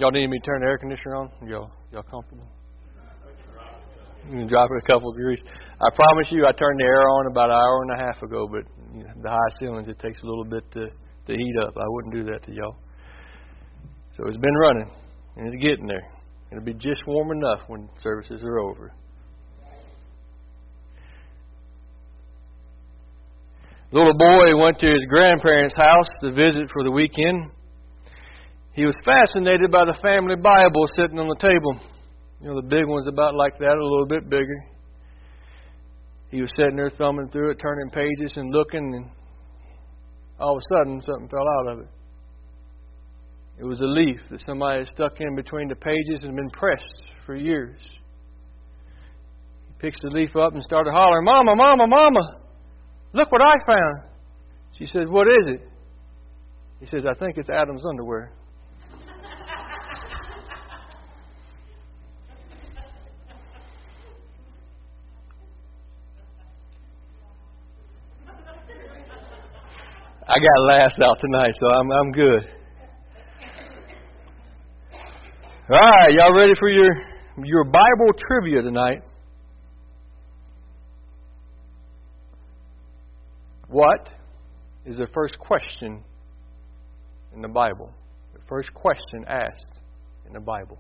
Y'all need me to turn the air conditioner on? Y'all comfortable? You can drop it a couple of degrees. I promise you, I turned the air on about an hour and a half ago, but the high ceilings, it takes a little bit to heat up. I wouldn't do that to y'all. So it's been running, and it's getting there. It'll be just warm enough when services are over. The little boy went to his grandparents' house to visit for the weekend. He was fascinated by the family Bible sitting on the table. You know, the big one's about like that, a little bit bigger. He was sitting there thumbing through it, turning pages and looking, and all of a sudden something fell out of it. It was a leaf that somebody had stuck in between the pages and been pressed for years. He picks the leaf up and started hollering, "Mama, Mama, Mama! Look what I found." She says, "What is it?" He says, "I think it's Adam's underwear." I got laughs out tonight, so I'm good. All right, y'all ready for your Bible trivia tonight? What is the first question in the Bible? The first question asked in the Bible.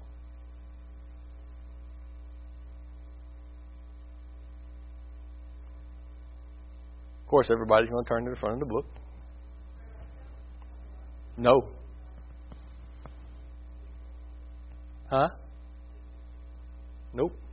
Of course, everybody's going to turn to the front of the book. No. Huh? Nope.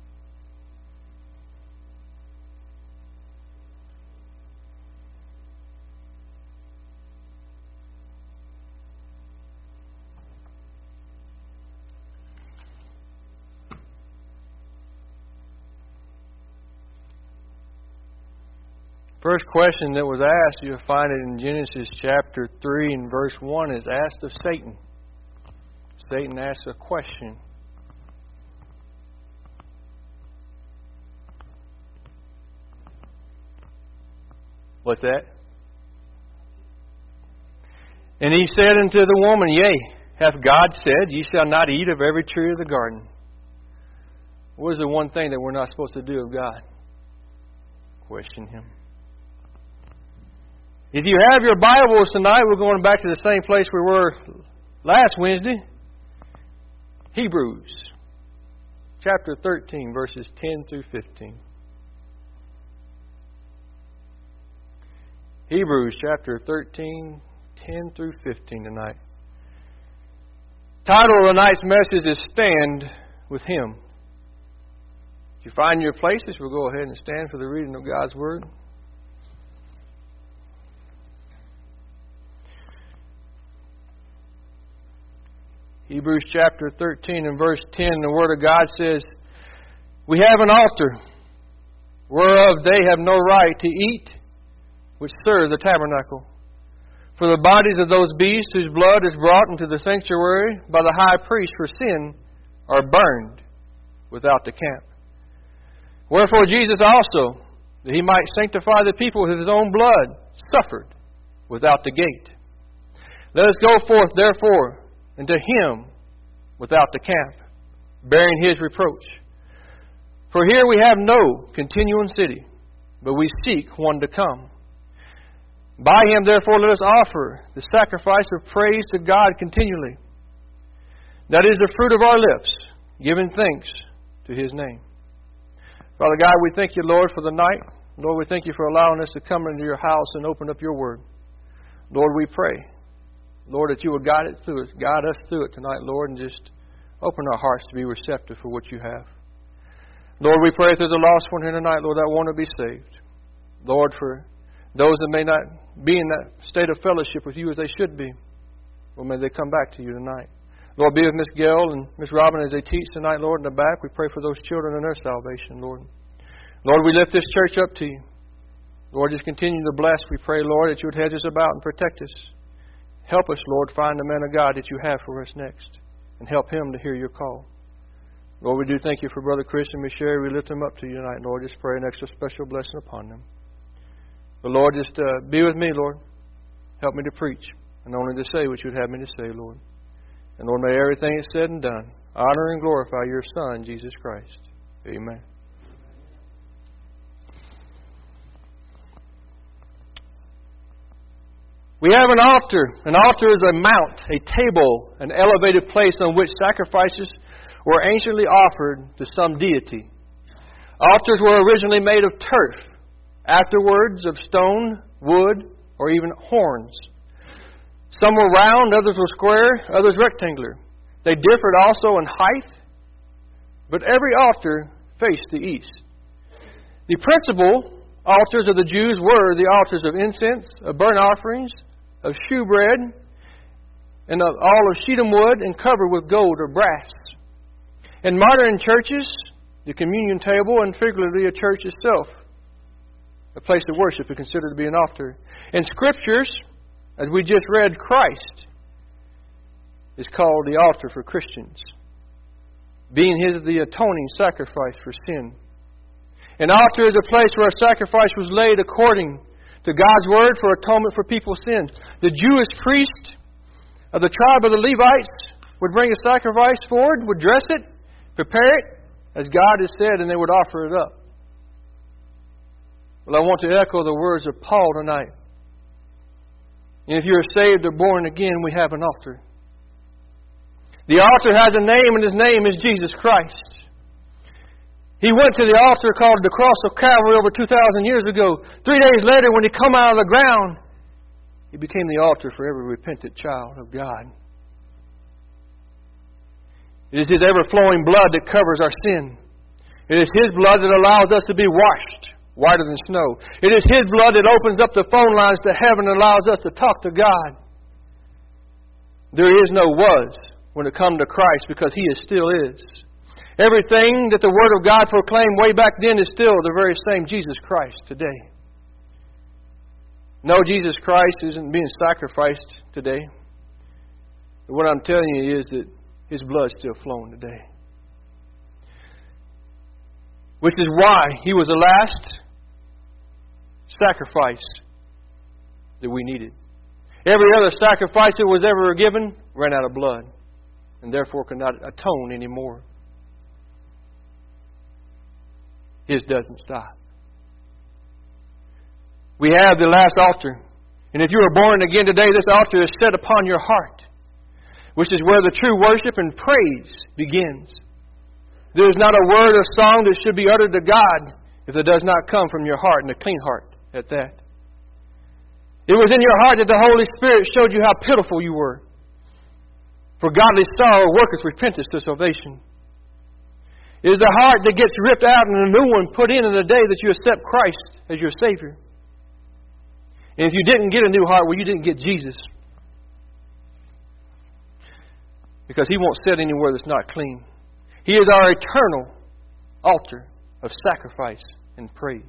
First question that was asked, you'll find it in Genesis chapter 3 and verse 1, is asked of Satan. Satan asks a question. What's that? And he said unto the woman, Yea, hath God said, Ye shall not eat of every tree of the garden? What is the one thing that we're not supposed to do of God? Question Him. If you have your Bibles tonight, we're going back to the same place we were last Wednesday. Hebrews chapter 13, verses 10 through 15. Hebrews chapter 13, 10 through 15 tonight. Title of tonight's message is Stand with Him. If you find your places, we'll go ahead and stand for the reading of God's Word. Hebrews chapter 13 and verse 10, the Word of God says, We have an altar, whereof they have no right to eat, which serve the tabernacle. For the bodies of those beasts whose blood is brought into the sanctuary by the high priest for sin are burned without the camp. Wherefore Jesus also, that He might sanctify the people with His own blood, suffered without the gate. Let us go forth, therefore, unto Him without the camp, bearing His reproach. For here we have no continuing city, but we seek one to come. By Him, therefore, let us offer the sacrifice of praise to God continually. That is the fruit of our lips, giving thanks to His name. Father God, we thank You, Lord, for the night. Lord, we thank You for allowing us to come into Your house and open up Your Word. Lord, we pray, Lord, that You would guide us through it tonight, Lord, and just open our hearts to be receptive for what You have. Lord, we pray through the lost one here tonight, Lord, that want to be saved. Lord, for those that may not be in that state of fellowship with You as they should be, Lord, may they come back to You tonight. Lord, be with Miss Gail and Miss Robin as they teach tonight, Lord, in the back. We pray for those children and their salvation, Lord. Lord, we lift this church up to You. Lord, just continue to bless. We pray, Lord, that You would hedge us about and protect us. Help us, Lord, find the man of God that You have for us next, and help him to hear Your call. Lord, we do thank You for Brother Chris and Miss Sherry. We lift them up to You tonight, Lord. Just pray an extra special blessing upon them. But Lord, just be with me, Lord. Help me to preach, and only to say what You'd have me to say, Lord. And Lord, may everything that's said and done honor and glorify your Son, Jesus Christ. Amen. We have an altar. An altar is a mount, a table, an elevated place on which sacrifices were anciently offered to some deity. Altars were originally made of turf, afterwards of stone, wood, or even horns. Some were round, others were square, others rectangular. They differed also in height, but every altar faced the east. The principal altars of the Jews were the altars of incense, of burnt offerings, of shewbread, and of all of shittim wood, and covered with gold or brass. In modern churches, the communion table, and figuratively a church itself, a place of worship, is considered to be an altar. In Scriptures, as we just read, Christ is called the altar for Christians, being His the atoning sacrifice for sin. An altar is a place where a sacrifice was laid according to God's Word for atonement for people's sins. The Jewish priest of the tribe of the Levites would bring a sacrifice forward, would dress it, prepare it, as God has said, and they would offer it up. Well, I want to echo the words of Paul tonight. And if you are saved or born again, we have an altar. The altar has a name, and His name is Jesus Christ. He went to the altar called the Cross of Calvary over 2,000 years ago. 3 days later, when He come out of the ground, He became the altar for every repentant child of God. It is His ever-flowing blood that covers our sin. It is His blood that allows us to be washed whiter than snow. It is His blood that opens up the phone lines to heaven and allows us to talk to God. There is no was when it comes to Christ, because He still is. Everything that the Word of God proclaimed way back then is still the very same Jesus Christ today. No, Jesus Christ isn't being sacrificed today. But what I'm telling you is that His blood's still flowing today. Which is why He was the last sacrifice that we needed. Every other sacrifice that was ever given ran out of blood, and therefore could not atone anymore. His doesn't stop. We have the last altar. And if you are born again today, this altar is set upon your heart, which is where the true worship and praise begins. There is not a word or song that should be uttered to God if it does not come from your heart, and a clean heart at that. It was in your heart that the Holy Spirit showed you how pitiful you were. For godly sorrow worketh repentance to salvation. It is the heart that gets ripped out and a new one put in the day that you accept Christ as your Savior. And if you didn't get a new heart, well, you didn't get Jesus. Because He won't sit anywhere that's not clean. He is our eternal altar of sacrifice and praise.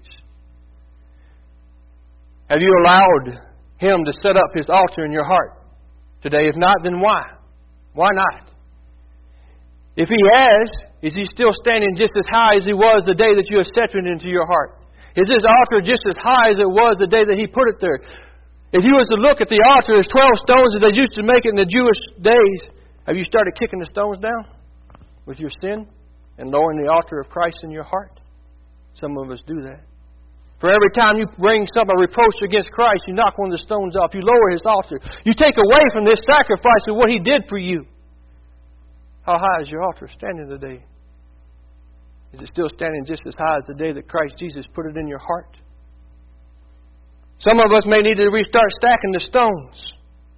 Have you allowed Him to set up His altar in your heart today? If not, then why? Why not? If He has, is He still standing just as high as He was the day that you accepted Him into your heart? Is His altar just as high as it was the day that He put it there? If you was to look at the altar, there's 12 stones that they used to make it in the Jewish days. Have you started kicking the stones down with your sin and lowering the altar of Christ in your heart? Some of us do that. For every time you bring a reproach against Christ, you knock one of the stones off. You lower His altar. You take away from this sacrifice of what He did for you. How high is your altar standing today? Is it still standing just as high as the day that Christ Jesus put it in your heart? Some of us may need to restart stacking the stones,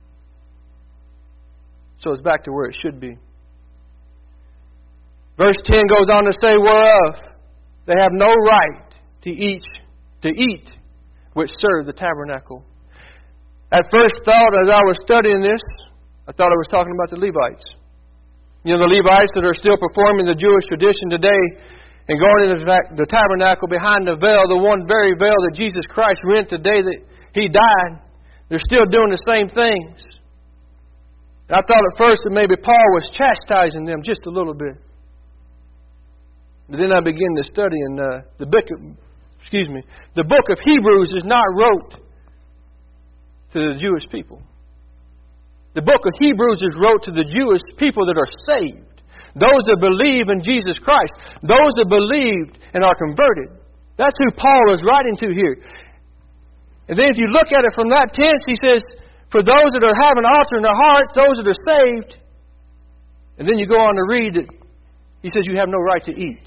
so it's back to where it should be. Verse 10 goes on to say, whereof they have no right to eat which serve the tabernacle. At first thought, as I was studying this, I thought I was talking about the Levites. You know, the Levites that are still performing the Jewish tradition today and going into the tabernacle behind the veil, the one very veil that Jesus Christ rent the day that He died. They're still doing the same things. And I thought at first that maybe Paul was chastising them just a little bit. But then I began to study, and the book of Hebrews is not wrote to the Jewish people. The book of Hebrews is wrote to the Jewish people that are saved. Those that believe in Jesus Christ. Those that believed and are converted. That's who Paul is writing to here. And then if you look at it from that tense, he says, for those that have an altar in their hearts, those that are saved. And then you go on to read that he says you have no right to eat.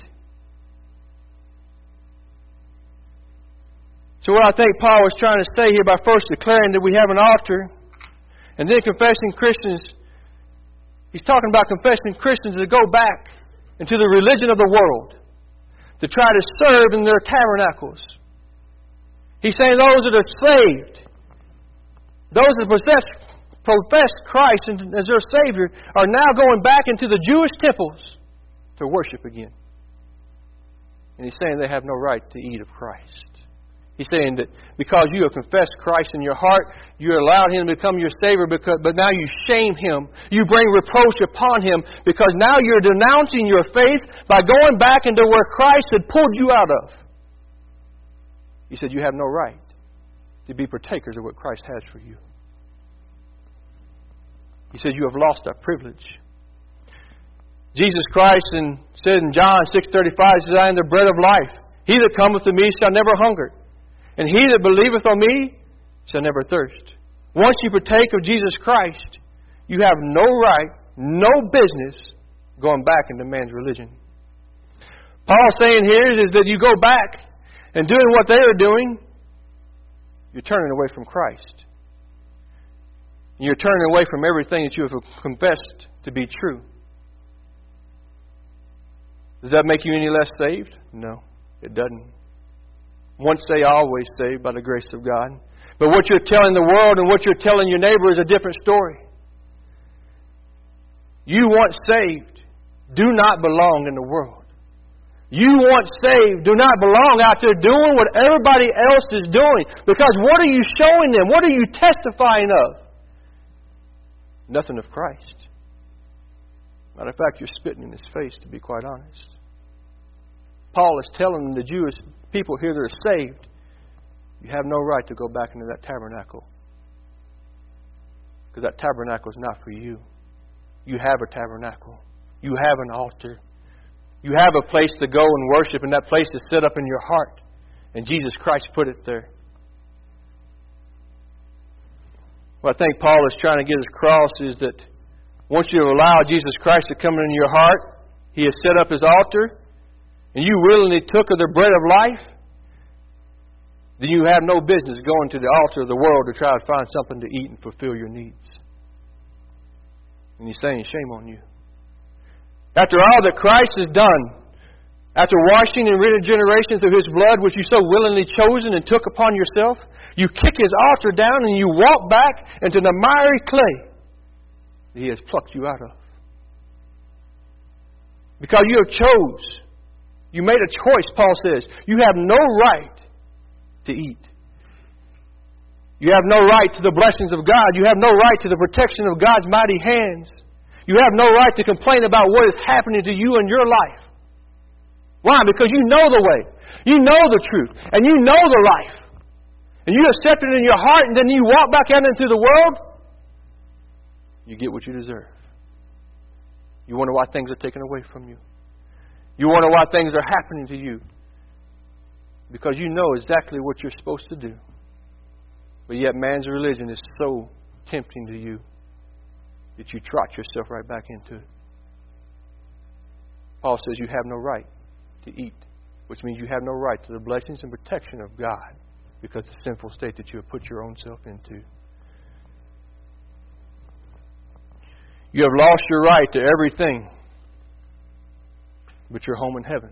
So what I think Paul was trying to say here by first declaring that we have an altar and then confessing Christians, he's talking about confessing Christians that go back into the religion of the world to try to serve in their tabernacles. He's saying those that are saved, those that profess Christ as their Savior, are now going back into the Jewish temples to worship again. And he's saying they have no right to eat of Christ. He's saying that because you have confessed Christ in your heart, you allowed Him to become your Savior, but now you shame Him. You bring reproach upon Him because now you're denouncing your faith by going back into where Christ had pulled you out of. He said you have no right to be partakers of what Christ has for you. He said you have lost that privilege. Jesus Christ said in John 6:35, says, I am the bread of life. He that cometh to me shall never hunger. And he that believeth on me shall never thirst. Once you partake of Jesus Christ, you have no right, no business going back into man's religion. Paul's saying here is that you go back and doing what they are doing, you're turning away from Christ. You're turning away from everything that you have confessed to be true. Does that make you any less saved? No, it doesn't. Once saved, always saved by the grace of God. But what you're telling the world and what you're telling your neighbor is a different story. You once saved do not belong in the world. You once saved do not belong out there doing what everybody else is doing. Because what are you showing them? What are you testifying of? Nothing of Christ. Matter of fact, you're spitting in His face, to be quite honest. Paul is telling the Jewish people here that are saved, you have no right to go back into that tabernacle. Because that tabernacle is not for you. You have a tabernacle. You have an altar. You have a place to go and worship, and that place is set up in your heart. And Jesus Christ put it there. What I think Paul is trying to get across is that once you allow Jesus Christ to come into your heart, He has set up His altar, and you willingly took of the bread of life, then you have no business going to the altar of the world to try to find something to eat and fulfill your needs. And He's saying, shame on you. After all that Christ has done, after washing and regeneration through His blood, which you so willingly chosen and took upon yourself, you kick His altar down and you walk back into the miry clay that He has plucked you out of. Because you have chose. You made a choice, Paul says. You have no right to eat. You have no right to the blessings of God. You have no right to the protection of God's mighty hands. You have no right to complain about what is happening to you in your life. Why? Because you know the way. You know the truth. And you know the life. And you accept it in your heart, and then you walk back out into the world, you get what you deserve. You wonder why things are taken away from you. You wonder why things are happening to you. Because you know exactly what you're supposed to do. But yet man's religion is so tempting to you that you trot yourself right back into it. Paul says you have no right to eat, which means you have no right to the blessings and protection of God because of the sinful state that you have put your own self into. You have lost your right to everything but your home in heaven.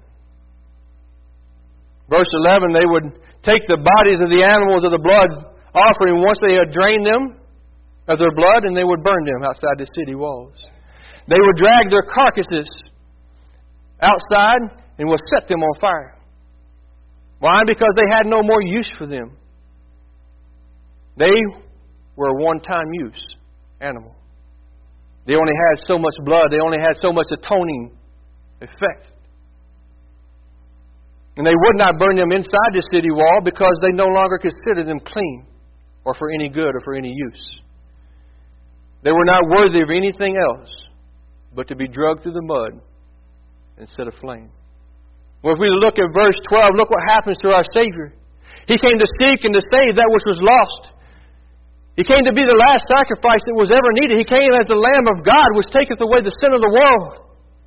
Verse 11, they would take the bodies of the animals of the blood offering once they had drained them of their blood, and they would burn them outside the city walls. They would drag their carcasses outside and would set them on fire. Why? Because they had no more use for them. They were a one-time use animal. They only had so much blood. They only had so much atoning effect. And they would not burn them inside the city wall because they no longer considered them clean or for any good or for any use. They were not worthy of anything else but to be dragged through the mud and set aflame. Well, if we look at verse 12, look what happens to our Savior. He came to seek and to save that which was lost. He came to be the last sacrifice that was ever needed. He came as the Lamb of God, which taketh away the sin of the world.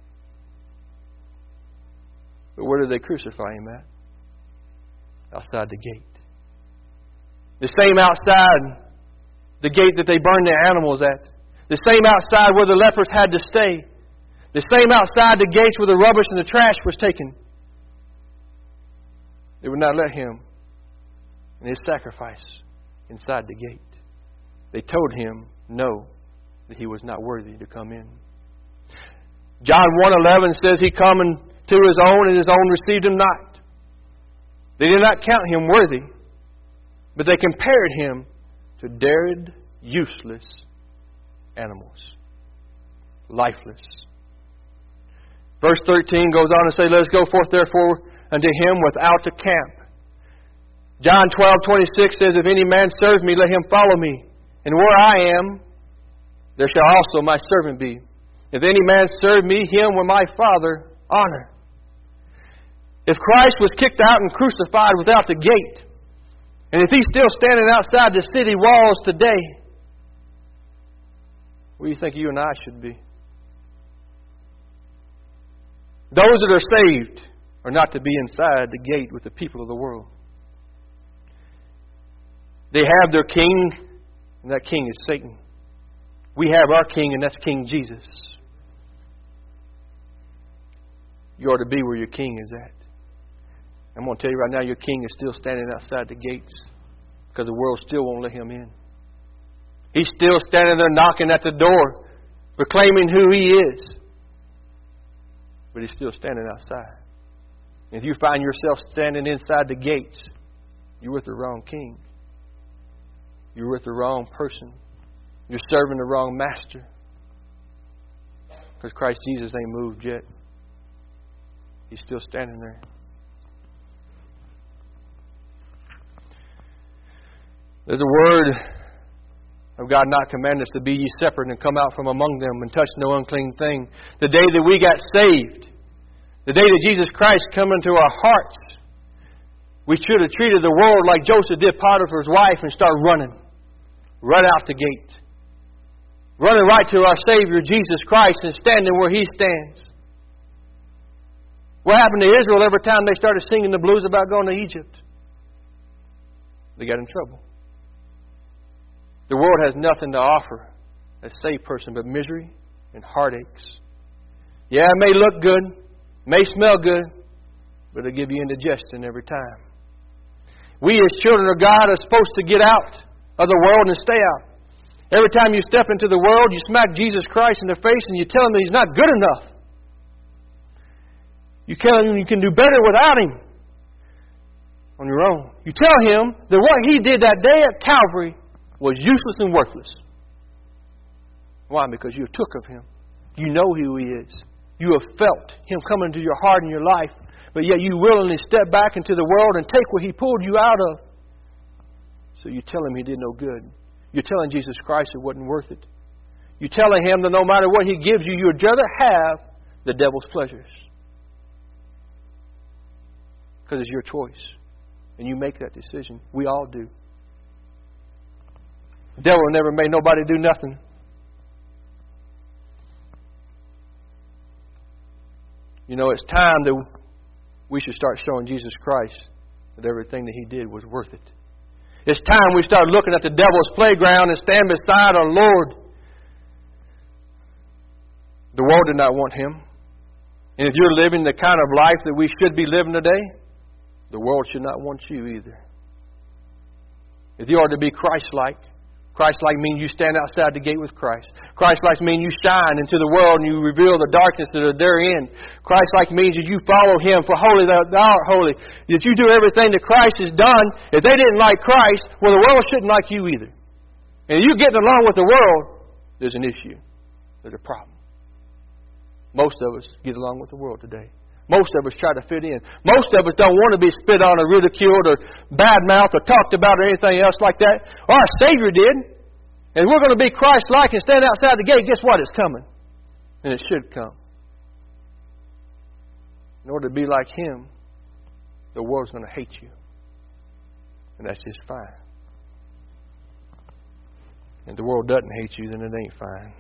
But where did they crucify Him at? Outside the gate. The same outside the gate that they burned the animals at. The same outside where the lepers had to stay. The same outside the gates where the rubbish and the trash was taken. They would not let Him and His sacrifice inside the gate. They told Him no, that He was not worthy to come in. John 1:11 says He come to His own, and His own received Him not. They did not count Him worthy, but they compared Him to dead, useless animals. Lifeless. Verse 13 goes on to say, let us go forth therefore unto Him without the camp. John 12:26 says, if any man serve me, let him follow me. And where I am, there shall also my servant be. If any man serve me, him will my Father honor. If Christ was kicked out and crucified without the gate, and if He's still standing outside the city walls today, where do you think you and I should be? Those that are saved are not to be inside the gate with the people of the world. They have their king, and that king is Satan. We have our king, and that's King Jesus. You ought to be where your king is at. I'm going to tell you right now, your king is still standing outside the gates because the world still won't let him in. He's still standing there knocking at the door, proclaiming who He is. But He's still standing outside. And if you find yourself standing inside the gates, you're with the wrong king. You're with the wrong person. You're serving the wrong master. Because Christ Jesus ain't moved yet. He's still standing there. There's a word of God not command us to be ye separate and come out from among them and touch no unclean thing. The day that we got saved, the day that Jesus Christ come into our hearts, we should have treated the world like Joseph did Potiphar's wife and start running. Right out the gate. Running right to our Savior, Jesus Christ, and standing where He stands. What happened to Israel every time they started singing the blues about going to Egypt? They got in trouble. The world has nothing to offer a saved person but misery and heartaches. Yeah, it may look good, may smell good, but it'll give you indigestion every time. We as children of God are supposed to get out of the world and stay out. Every time you step into the world, you smack Jesus Christ in the face and you tell Him that He's not good enough. You tell Him you can do better without Him on your own. You tell Him that what He did that day at Calvary was useless and worthless. Why? Because you took of Him. You know who He is. You have felt Him come into your heart and your life, but yet you willingly step back into the world and take what He pulled you out of. So you tell Him He did no good. You're telling Jesus Christ it wasn't worth it. You're telling Him that no matter what He gives you, you'd rather have the devil's pleasures. Because it's your choice. And you make that decision. We all do. The devil never made nobody do nothing. You know, it's time that we should start showing Jesus Christ that everything that He did was worth it. It's time we start looking at the devil's playground and stand beside our Lord. The world did not want Him. And if you're living the kind of life that we should be living today, the world should not want you either. If you are to be Christ-like, Christ-like means you stand outside the gate with Christ. Christ-like means you shine into the world and you reveal the darkness that are therein. Christ-like means that you follow Him for holy thou art holy. That you do everything that Christ has done. If they didn't like Christ, well, the world shouldn't like you either. And if you're getting along with the world, there's an issue. There's a problem. Most of us get along with the world today. Most of us try to fit in. Most of us don't want to be spit on or ridiculed or bad-mouthed or talked about or anything else like that. Our Savior did. and we're going to be Christ-like and stand outside the gate, guess what? It's coming. And it should come. In order to be like Him, the world's going to hate you. And that's just fine. And if the world doesn't hate you, then it ain't fine.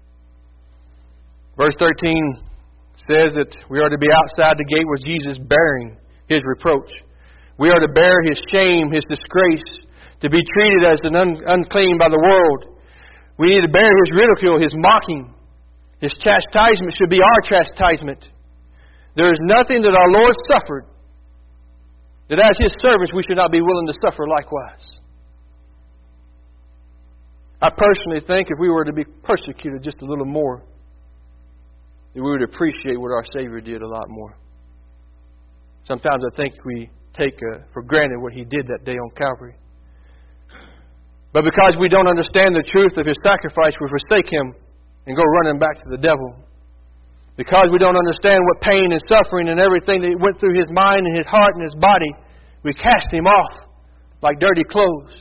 Verse 13 says that we are to be outside the gate with Jesus bearing His reproach. We are to bear His shame, His disgrace, to be treated as an unclean by the world. We need to bear His ridicule, His mocking. His chastisement should be our chastisement. There is nothing that our Lord suffered that as His servants we should not be willing to suffer likewise. I personally think if we were to be persecuted just a little more, that we would appreciate what our Savior did a lot more. Sometimes I think we take for granted what He did that day on Calvary. But because we don't understand the truth of His sacrifice, we forsake Him and go running back to the devil. Because we don't understand what pain and suffering and everything that went through His mind and His heart and His body, we cast Him off like dirty clothes.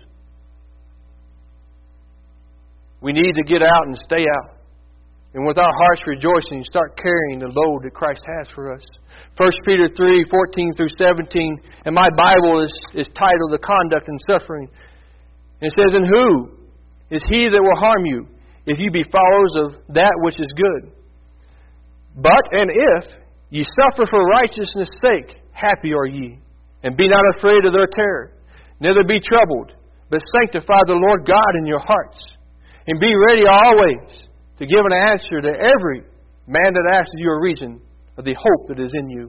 We need to get out and stay out. And with our hearts rejoicing, start carrying the load that Christ has for us. 1 Peter 3, 14 through 17. And my Bible is titled The Conduct and Suffering. And it says, And who is he that will harm you, if you be followers of that which is good? But, and if ye suffer for righteousness' sake, happy are ye. And be not afraid of their terror, neither be troubled, but sanctify the Lord God in your hearts. And be ready always to give an answer to every man that asks you a reason of the hope that is in you,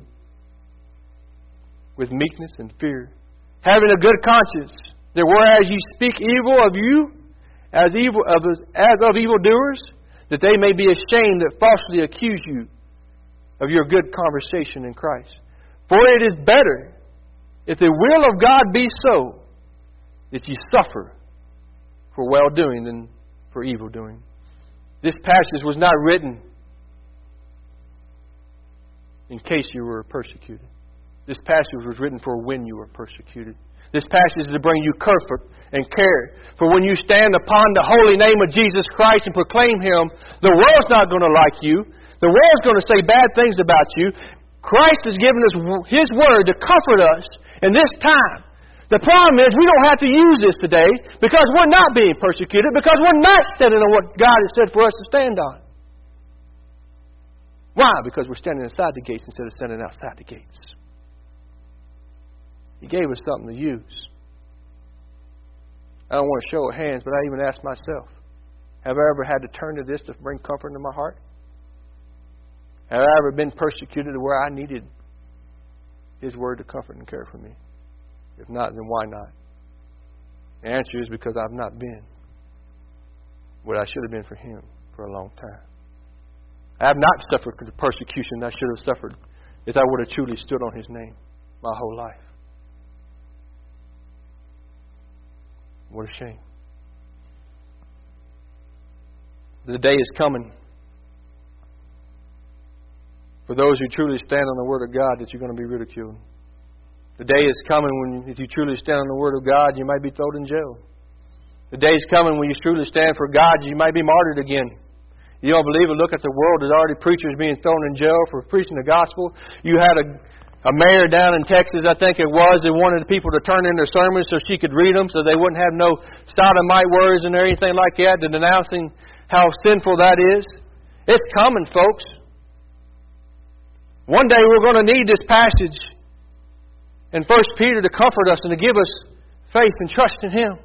with meekness and fear, having a good conscience, that whereas ye speak evil of you as of evildoers, that they may be ashamed that falsely accuse you of your good conversation in Christ. For it is better, if the will of God be so, that ye suffer for well-doing than for evil-doing. This passage was not written in case you were persecuted. This passage was written for when you were persecuted. This passage is to bring you comfort and care. For when you stand upon the holy name of Jesus Christ and proclaim Him, the world's not going to like you. The world's going to say bad things about you. Christ has given us His Word to comfort us in this time. The problem is we don't have to use this today because we're not being persecuted, because we're not standing on what God has said for us to stand on. Why? Because we're standing inside the gates instead of standing outside the gates. He gave us something to use. I don't want to show of hands, but I even ask myself, have I ever had to turn to this to bring comfort into my heart? Have I ever been persecuted to where I needed His Word to comfort and care for me? If not, then why not? The answer is because I've not been what I should have been for Him for a long time. I have not suffered the persecution I should have suffered if I would have truly stood on His name my whole life. What a shame. The day is coming for those who truly stand on the Word of God that you're going to be ridiculed. The day is coming when, if you truly stand on the Word of God, you might be thrown in jail. The day is coming when you truly stand for God, you might be martyred again. You don't believe it? Look at the world. There's already preachers being thrown in jail for preaching the gospel. You had a mayor down in Texas, I think it was, that wanted people to turn in their sermons so she could read them so they wouldn't have no sodomite words and everything like that, and denouncing how sinful that is. It's coming, folks. One day we're going to need this passage in 1 Peter to comfort us and to give us faith and trust in Him.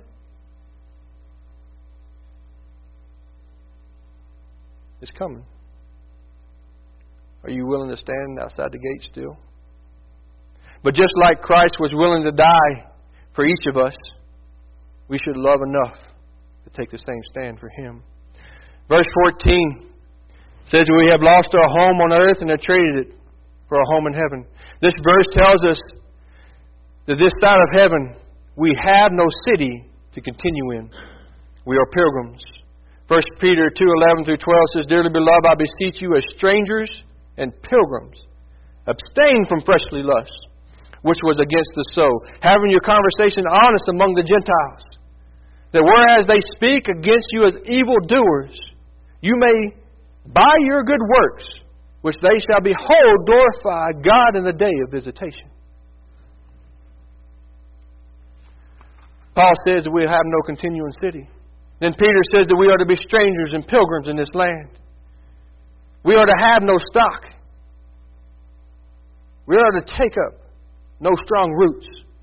It's coming. Are you willing to stand outside the gate still? But just like Christ was willing to die for each of us, we should love enough to take the same stand for Him. Verse 14 says, We have lost our home on earth and have traded it for a home in heaven. This verse tells us that this side of heaven, we have no city to continue in. We are pilgrims. 1 Peter 2:11 through 12 says, Dearly beloved, I beseech you as strangers and pilgrims, abstain from fleshly lusts, which was against the soul, having your conversation honest among the Gentiles, that whereas they speak against you as evildoers, you may, by your good works, which they shall behold, glorify God in the day of visitation. Paul says that we have no continuing city. Then Peter says that we are to be strangers and pilgrims in this land. We are to have no stock. We are to take up no strong roots.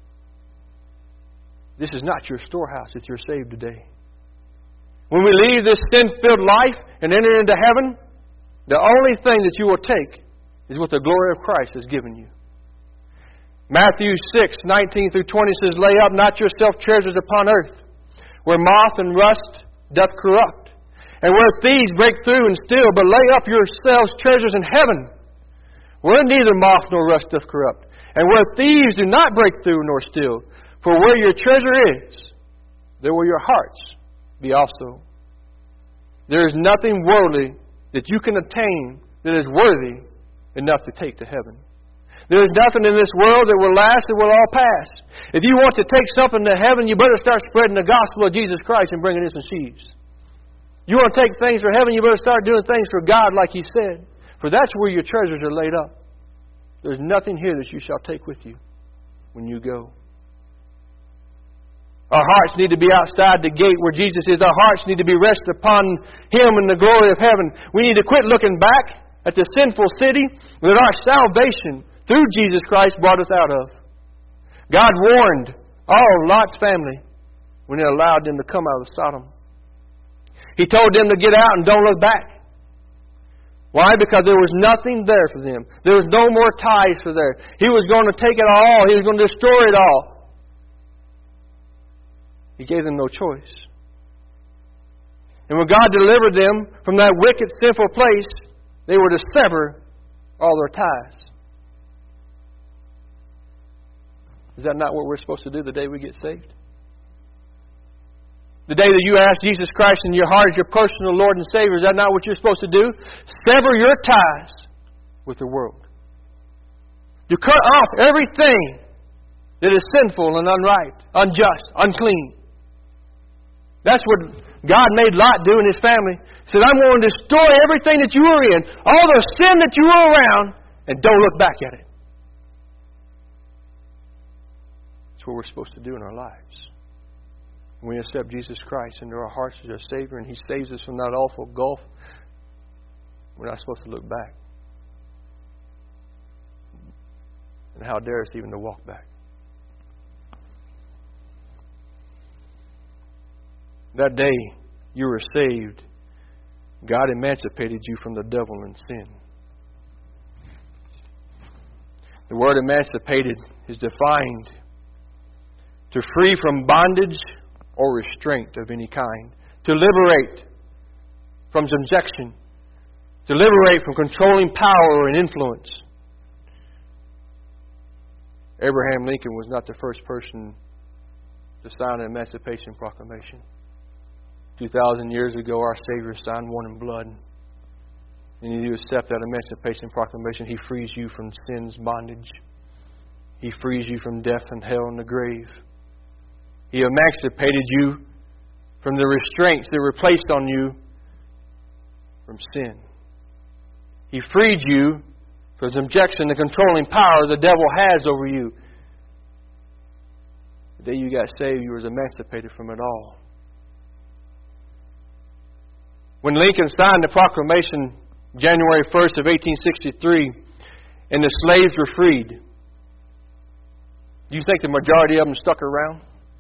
This is not your storehouse if you're saved today. When we leave this sin-filled life and enter into heaven, the only thing that you will take is what the glory of Christ has given you. Matthew 6:19 through 20 says, Lay up not yourself treasures upon earth, where moth and rust doth corrupt, and where thieves break through and steal, but lay up yourselves treasures in heaven, where neither moth nor rust doth corrupt, and where thieves do not break through nor steal. For where your treasure is, there will your hearts be also. There is nothing worldly that you can attain that is worthy enough to take to heaven. There is nothing in this world that will last, that will all pass. If you want to take something to heaven, you better start spreading the gospel of Jesus Christ and bringing it in some sheaves. You want to take things for heaven, you better start doing things for God like He said. For that's where your treasures are laid up. There's nothing here that you shall take with you when you go. Our hearts need to be outside the gate where Jesus is. Our hearts need to be rested upon Him in the glory of heaven. We need to quit looking back at the sinful city that our salvation through Jesus Christ brought us out of. God warned all Lot's family when He allowed them to come out of Sodom. He told them to get out and don't look back. Why? Because there was nothing there for them. There was no more ties for there. He was going to take it all. He was going to destroy it all. He gave them no choice. And when God delivered them from that wicked, sinful place, they were to sever all their ties. Is that not what we're supposed to do the day we get saved? The day that you ask Jesus Christ in your heart as your personal Lord and Savior, is that not what you're supposed to do? Sever your ties with the world. You cut off everything that is sinful and unright, unjust, unclean. That's what God made Lot do in his family. He said, I'm going to destroy everything that you were in, all the sin that you were around, and don't look back at it. That's what we're supposed to do in our lives. When we accept Jesus Christ into our hearts as our Savior and He saves us from that awful gulf, we're not supposed to look back. And how dare us even to walk back. That day you were saved, God emancipated you from the devil and sin. The word emancipated is defined to free from bondage or restraint of any kind, to liberate from subjection, to liberate from controlling power and influence. Abraham Lincoln was not the first person to sign an Emancipation Proclamation. 2,000 years ago, our Savior signed one in blood. And you accept that Emancipation Proclamation, He frees you from sin's bondage. He frees you from death and hell and the grave. He emancipated you from the restraints that were placed on you from sin. He freed you from subjection to controlling power the devil has over you. The day you got saved, you were emancipated from it all. When Lincoln signed the proclamation January 1st of 1863 and the slaves were freed, do you think the majority of them stuck around?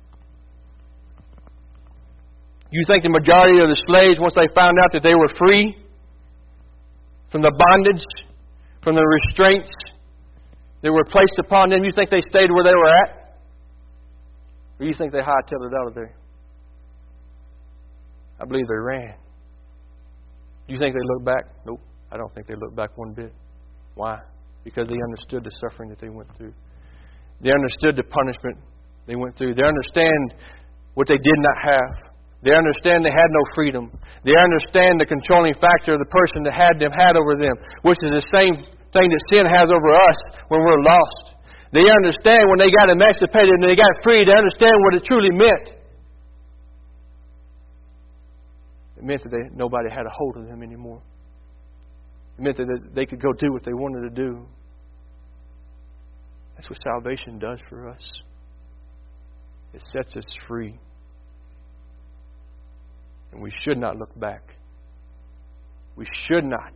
You think the majority of the slaves, once they found out that they were free from the bondage, from the restraints that were placed upon them, you think they stayed where they were at? Or you think they hightailed it out of there? I believe they ran. Do you think they looked back? Nope. I don't think they looked back one bit. Why? Because they understood the suffering that they went through. They understood the punishment they went through. They understand what they did not have. They understand they had no freedom. They understand the controlling factor of the person that had over them, which is the same thing that sin has over us when we're lost. They understand when they got emancipated and they got free, they understand what it truly meant It meant that nobody had a hold of them anymore. It meant that they could go do what they wanted to do. That's what salvation does for us. It sets us free. And we should not look back. We should not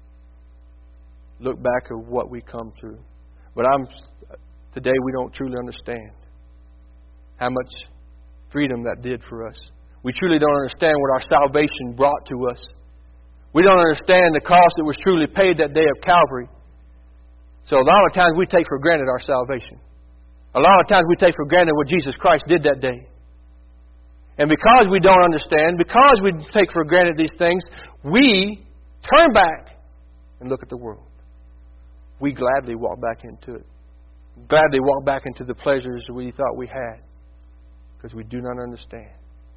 look back at what we come through. But today we don't truly understand how much freedom that did for us. We truly don't understand what our salvation brought to us. We don't understand the cost that was truly paid that day of Calvary. So a lot of times we take for granted our salvation. A lot of times we take for granted what Jesus Christ did that day. And because we don't understand, because we take for granted these things, we turn back and look at the world. We gladly walk back into it. Gladly walk back into the pleasures we thought we had. Because we do not understand.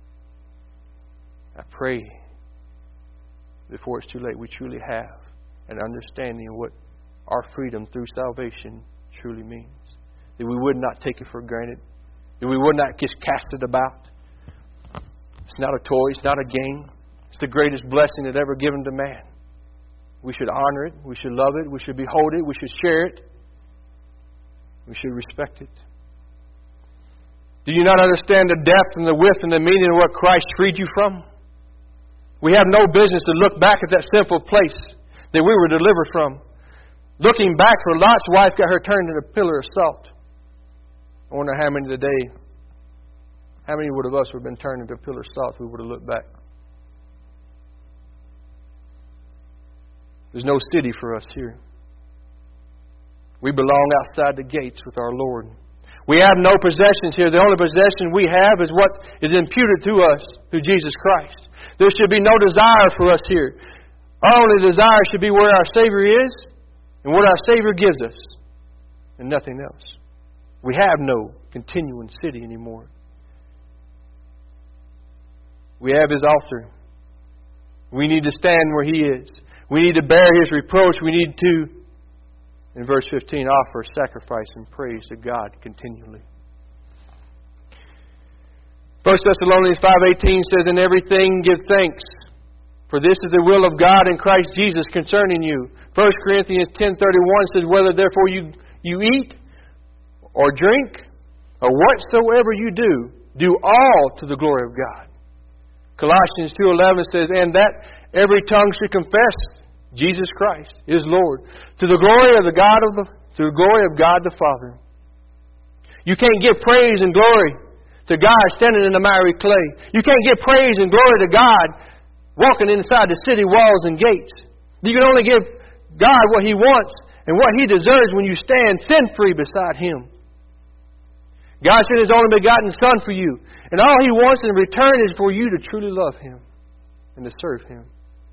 I pray before it's too late we truly have an understanding of what our freedom through salvation truly means. That we would not take it for granted. That we would not just cast it about. It's not a toy. It's not a game. It's the greatest blessing that ever given to man. We should honor it. We should love it. We should behold it. We should share it. We should respect it. Do you not understand the depth and the width and the meaning of what Christ freed you from? We have no business to look back at that sinful place that we were delivered from. Looking back, for Lot's wife got her turned into a pillar of salt. I wonder how many today, how many would of us would have been turned into a pillar of salt if we would have looked back? There's no city for us here. We belong outside the gates with our Lord. We have no possessions here. The only possession we have is what is imputed to us through Jesus Christ. There should be no desire for us here. Our only desire should be where our Savior is and what our Savior gives us, and nothing else. We have no continuing city anymore. We have His altar. We need to stand where He is. We need to bear His reproach. We need to, in verse 15, offer sacrifice and praise to God continually. 1 Thessalonians 5:18 says, "In everything give thanks, for this is the will of God in Christ Jesus concerning you." 1 Corinthians 10:31 says, "Whether therefore you eat or drink or whatsoever you do all to the glory of God." Colossians 2:11 says, "And that every tongue should confess Jesus Christ is Lord, to the glory of God the Father." You can't give praise and glory to God standing in the miry clay. You can't give praise and glory to God walking inside the city walls and gates. You can only give God what He wants and what He deserves when you stand sin-free beside Him. God sent His only begotten Son for you, and all He wants in return is for you to truly love Him and to serve Him.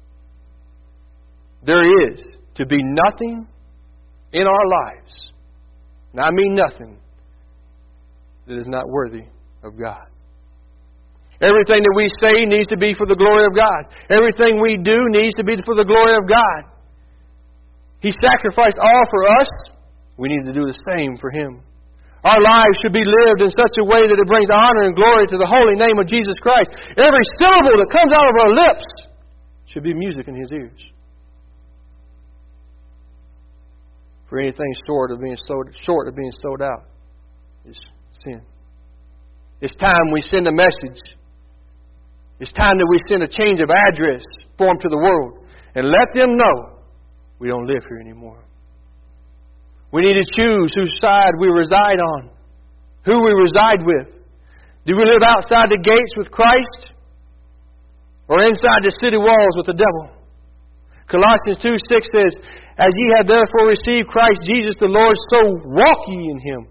There is to be nothing in our lives, and I mean nothing, that is not worthy of God. Everything that we say needs to be for the glory of God. Everything we do needs to be for the glory of God. He sacrificed all for us. We need to do the same for Him. Our lives should be lived in such a way that it brings honor and glory to the holy name of Jesus Christ. Every syllable that comes out of our lips should be music in His ears. For anything short of being sold out is sin. It's time we send a message. It's time that we send a change of address form to the world and let them know we don't live here anymore. We need to choose whose side we reside on, who we reside with. Do we live outside the gates with Christ or inside the city walls with the devil? Colossians 2:6 says, "As ye have therefore received Christ Jesus the Lord, so walk ye in Him."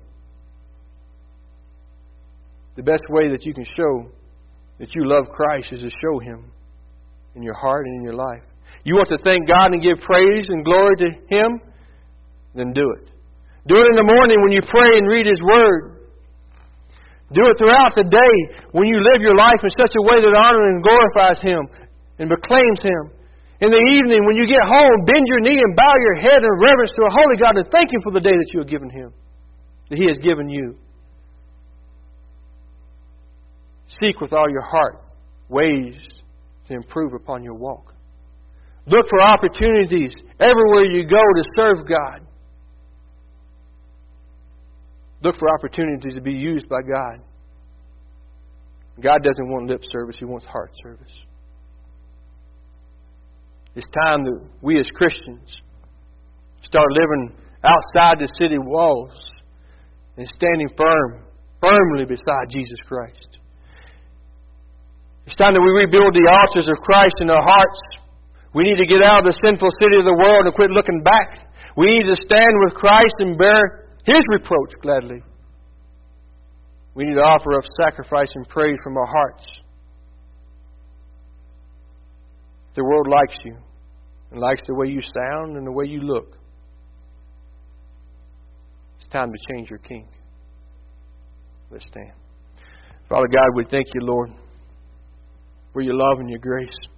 The best way that you can show that you love Christ is to show Him in your heart and in your life. You want to thank God and give praise and glory to Him? Then do it. Do it in the morning when you pray and read His Word. Do it throughout the day when you live your life in such a way that honors and glorifies Him and proclaims Him. In the evening when you get home, bend your knee and bow your head in reverence to a holy God and thank Him for the day that you have given Him, that He has given you. Seek with all your heart ways to improve upon your walk. Look for opportunities everywhere you go to serve God. Look for opportunities to be used by God. God doesn't want lip service. He wants heart service. It's time that we as Christians start living outside the city walls and standing firmly beside Jesus Christ. It's time that we rebuild the altars of Christ in our hearts. We need to get out of the sinful city of the world and quit looking back. We need to stand with Christ and bear His reproach gladly. We need to offer up sacrifice and praise from our hearts. The world likes you and likes the way you sound and the way you look. It's time to change your king. Let's stand. Father God, we thank you, Lord, for your love and your grace.